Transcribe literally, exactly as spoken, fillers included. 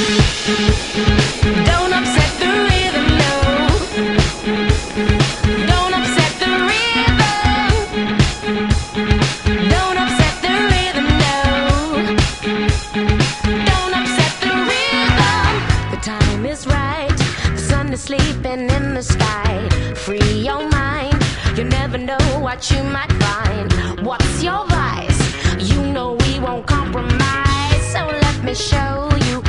Don't upset the rhythm, no. Don't upset the rhythm. Don't upset the rhythm, no. Don't upset the rhythm. The time is right. The sun is sleeping in the sky. Free your mind. You never know what you might find. What's your vice? You know we won't compromise. So let me show you